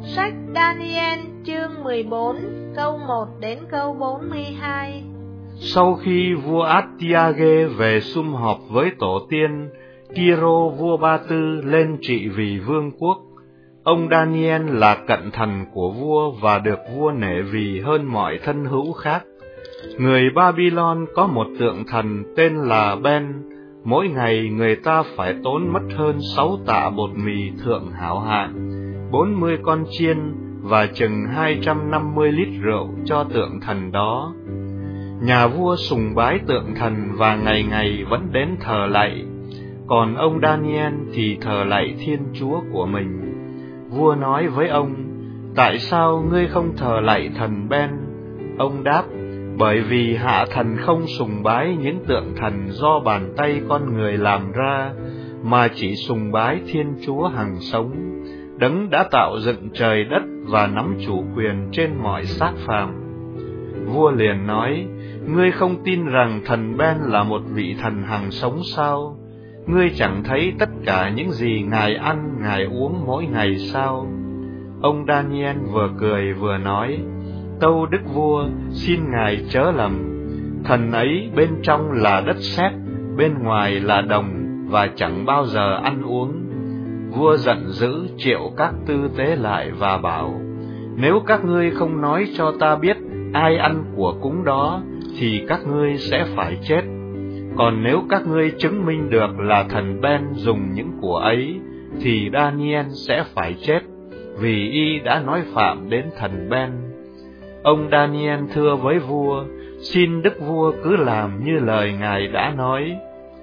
Sách Daniel chương 14 câu 1 đến câu 42. Sau khi vua Atiage về sum họp với tổ tiên, Kiro vua Ba Tư lên trị vì vương quốc. Ông Daniel là cận thần của vua và được vua nể vì hơn mọi thân hữu khác. Người Babylon có một tượng thần tên là Ben. Mỗi ngày người ta phải tốn mất hơn 6 tạ bột mì thượng hảo hạng, 40 con chiên và chừng 250 lít rượu cho tượng thần đó. Nhà vua sùng bái tượng thần và ngày ngày vẫn đến thờ lạy, còn ông Daniel thì thờ lạy Thiên Chúa của mình. Vua nói với ông: "Tại sao ngươi không thờ lạy thần Ben?" Ông đáp: "Bởi vì hạ thần không sùng bái những tượng thần do bàn tay con người làm ra, mà chỉ sùng bái Thiên Chúa hằng sống, đấng đã tạo dựng trời đất và nắm chủ quyền trên mọi xác phàm." Vua liền nói: "Ngươi không tin rằng thần Ben là một vị thần hằng sống sao? Ngươi chẳng thấy tất cả những gì ngài ăn, ngài uống mỗi ngày sao?" Ông Daniel vừa cười vừa nói: "Tâu đức vua, xin ngài chớ lầm. Thần ấy bên trong là đất sét, bên ngoài là đồng, và chẳng bao giờ ăn uống." Vua giận dữ triệu các tư tế lại và bảo: "Nếu các ngươi không nói cho ta biết ai ăn của cúng đó, thì các ngươi sẽ phải chết. Còn nếu các ngươi chứng minh được là thần Ben dùng những của ấy, thì Daniel sẽ phải chết, vì y đã nói phạm đến thần Ben." Ông Daniel thưa với vua: "Xin đức vua cứ làm như lời ngài đã nói."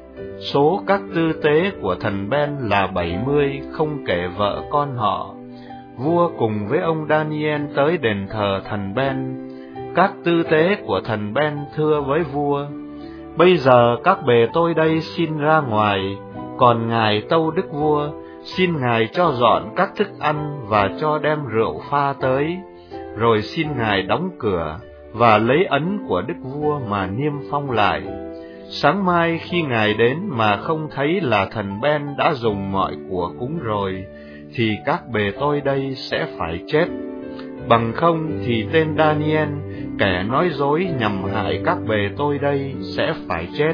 Số các tư tế của thần Ben là 70, không kể vợ con họ. Vua cùng với ông Daniel tới đền thờ thần Ben. Các tư tế của thần Ben thưa với vua: "Bây giờ các bề tôi đây xin ra ngoài, còn ngài tâu đức vua, xin ngài cho dọn các thức ăn và cho đem rượu pha tới, rồi xin ngài đóng cửa và lấy ấn của đức vua mà niêm phong lại. Sáng mai khi ngài đến mà không thấy là thần Ben đã dùng mọi của cúng rồi, thì các bề tôi đây sẽ phải chết. Bằng không thì tên Daniel, kẻ nói dối nhằm hại các bề tôi đây, sẽ phải chết."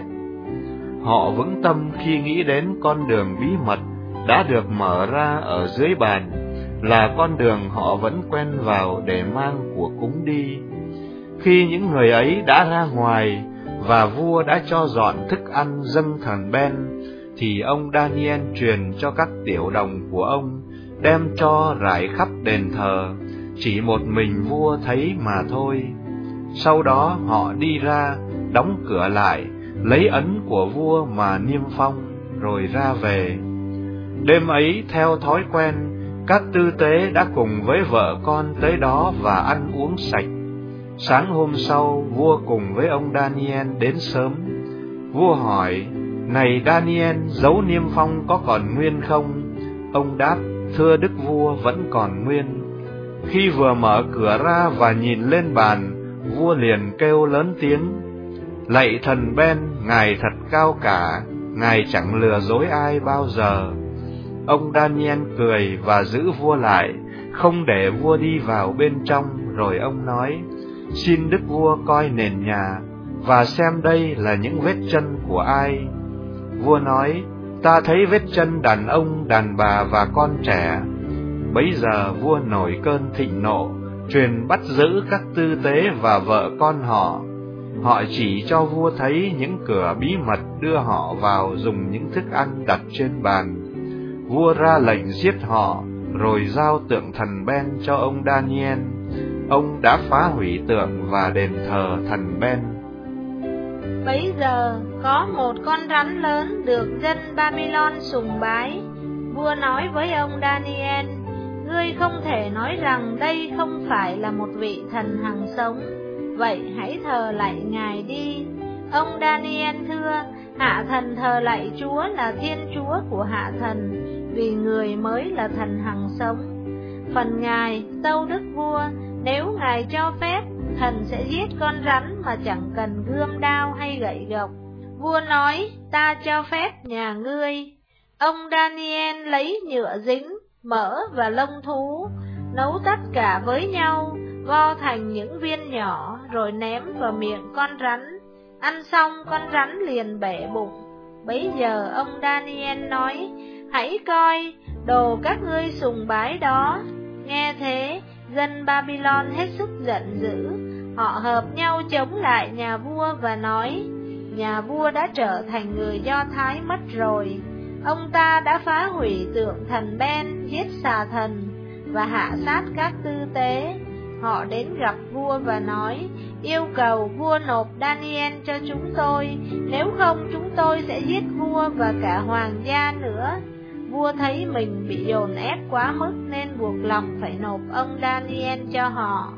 Họ vững tâm khi nghĩ đến con đường bí mật đã được mở ra ở dưới bàn, là con đường họ vẫn quen vào để mang của cúng đi. Khi những người ấy đã ra ngoài và vua đã cho dọn thức ăn dâng thần Ben, thì ông Daniel truyền cho các tiểu đồng của ông đem cho rải khắp đền thờ, chỉ một mình vua thấy mà thôi. Sau đó họ đi ra, đóng cửa lại, lấy ấn của vua mà niêm phong, rồi ra về. Đêm ấy theo thói quen, các tư tế đã cùng với vợ con tới đó và ăn uống sạch. Sáng hôm sau, vua cùng với ông Daniel đến sớm. Vua hỏi: "Này Daniel, dấu niêm phong có còn nguyên không?" Ông đáp: "Thưa đức vua, vẫn còn nguyên." Khi vừa mở cửa ra và nhìn lên bàn, vua liền kêu lớn tiếng: "Lạy thần Ben, ngài thật cao cả, ngài chẳng lừa dối ai bao giờ." Ông Daniel cười và giữ vua lại, không để vua đi vào bên trong. Rồi ông nói: "Xin đức vua coi nền nhà, và xem đây là những vết chân của ai." Vua nói: "Ta thấy vết chân đàn ông, đàn bà và con trẻ." Bấy giờ vua nổi cơn thịnh nộ, truyền bắt giữ các tư tế và vợ con họ. Họ chỉ cho vua thấy những cửa bí mật đưa họ vào dùng những thức ăn đặt trên bàn. Vua ra lệnh giết họ, rồi giao tượng thần Ben cho ông Daniel. Ông đã phá hủy tượng và đền thờ thần Ben. Bấy giờ có một con rắn lớn được dân Babylon sùng bái. Vua nói với ông Daniel: "Ngươi không thể nói rằng đây không phải là một vị thần hằng sống, vậy hãy thờ lạy ngài đi." Ông Daniel thưa: "Hạ thần thờ lạy Chúa là Thiên Chúa của hạ thần, vì người mới là thần hằng sống. Phần ngài, tâu đức vua, nếu ngài cho phép, thần sẽ giết con rắn mà chẳng cần gươm đao hay gậy gộc." Vua nói: "Ta cho phép nhà ngươi." Ông Daniel lấy nhựa dính, mỡ và lông thú, nấu tất cả với nhau, vo thành những viên nhỏ rồi ném vào miệng con rắn. Ăn xong con rắn liền bể bụng. Bấy giờ ông Daniel nói: hãy coi, đồ các ngươi sùng bái đó. Nghe thế, dân Babylon hết sức giận dữ. Họ hợp nhau chống lại nhà vua và nói: nhà vua đã trở thành người Do Thái mất rồi. Ông ta đã phá hủy tượng thần Ben, giết xà thần và hạ sát các tư tế. Họ đến gặp vua và nói: yêu cầu vua nộp Daniel cho chúng tôi, nếu không chúng tôi sẽ giết vua và cả hoàng gia nữa. Vua thấy mình bị dồn ép quá mức nên buộc lòng phải nộp ông Daniel cho họ.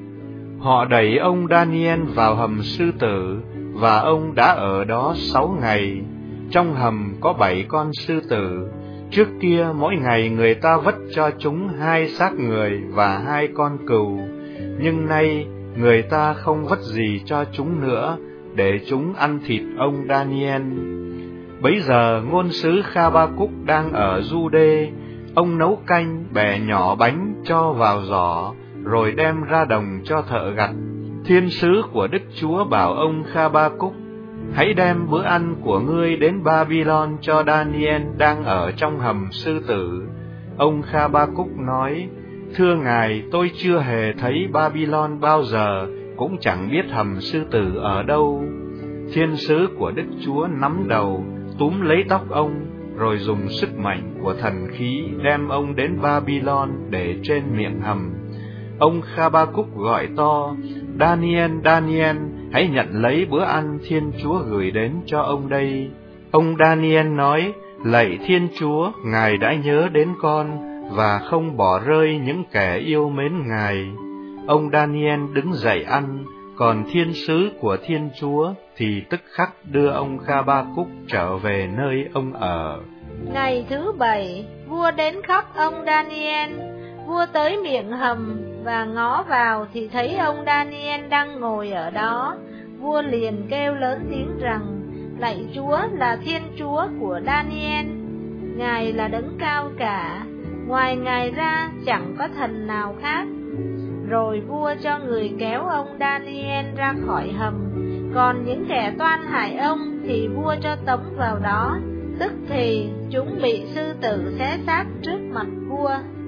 Họ đẩy ông Daniel vào hầm sư tử, và ông đã ở đó 6 ngày. Trong hầm có 7 con sư tử. Trước kia mỗi ngày người ta vất cho chúng 2 xác người và 2 con cừu, nhưng nay người ta không vất gì cho chúng nữa, để chúng ăn thịt ông Daniel. Bấy giờ ngôn sứ Kha-ba-cúc đang ở Giu-đê. Ông nấu canh, bẻ nhỏ bánh cho vào giỏ, rồi đem ra đồng cho thợ gặt. Thiên sứ của Đức Chúa bảo ông Kha-ba-cúc: hãy đem bữa ăn của ngươi đến Babylon cho Daniel đang ở trong hầm sư tử. Ông Kha-ba-cúc nói: thưa ngài, tôi chưa hề thấy Babylon bao giờ, cũng chẳng biết hầm sư tử ở đâu. Thiên sứ của Đức Chúa nắm đầu, túm lấy tóc ông, rồi dùng sức mạnh của thần khí đem ông đến Babylon để trên miệng hầm. Ông Kha-ba-cúc gọi to: Daniel, Daniel, hãy nhận lấy bữa ăn Thiên Chúa gửi đến cho ông đây. Ông Daniel nói: lạy Thiên Chúa, Ngài đã nhớ đến con và không bỏ rơi những kẻ yêu mến Ngài. Ông Daniel đứng dậy ăn, còn thiên sứ của Thiên Chúa thì tức khắc đưa ông Kha-ba-cúc trở về nơi ông ở. Ngày thứ 7, vua đến khóc ông Daniel. Vua tới miệng hầm và ngó vào thì thấy ông Daniel đang ngồi ở đó. Vua liền kêu lớn tiếng rằng: lạy Chúa là Thiên Chúa của Daniel, Ngài là đấng cao cả, ngoài Ngài ra chẳng có thần nào khác. Rồi vua cho người kéo ông Daniel ra khỏi hầm, còn những kẻ toan hại ông thì vua cho tống vào đó. Tức thì chúng bị sư tử xé xác trước mặt vua.